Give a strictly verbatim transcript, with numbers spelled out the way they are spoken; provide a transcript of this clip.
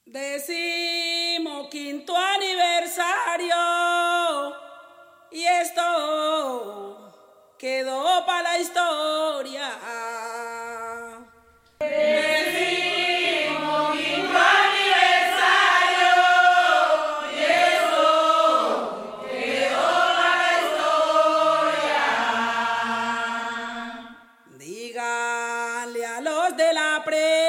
Decimoquinto aniversario y esto quedó para la historia. Decimoquinto aniversario y esto quedó para la historia. Díganle a los de la prensa